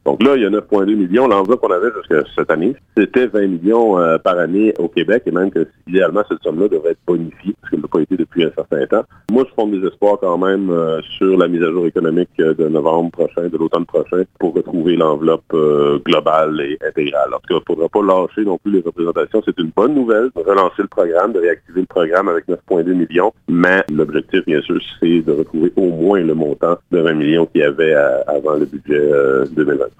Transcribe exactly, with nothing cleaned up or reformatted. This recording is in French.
Donc là, il y a neuf virgule deux millions. L'enveloppe qu'on avait jusqu'à cette année, c'était vingt millions euh, par année au Québec, et même que idéalement, cette somme-là devrait être bonifiée, parce qu'elle n'a pas été depuis un certain temps. Moi, je fonde des espoirs quand même euh, sur la mise à jour économique de novembre prochain, de l'automne prochain, pour retrouver l'enveloppe euh, globale et intégrale. En tout cas, il ne faudra pas lâcher non plus les représentations. C'est une bonne nouvelle de relancer le programme, de réactiver le programme avec neuf virgule deux millions, mais l'objectif, bien sûr, c'est de retrouver au moins le montant de vingt millions qu'il y avait à, avant le budget euh, deux mille vingt.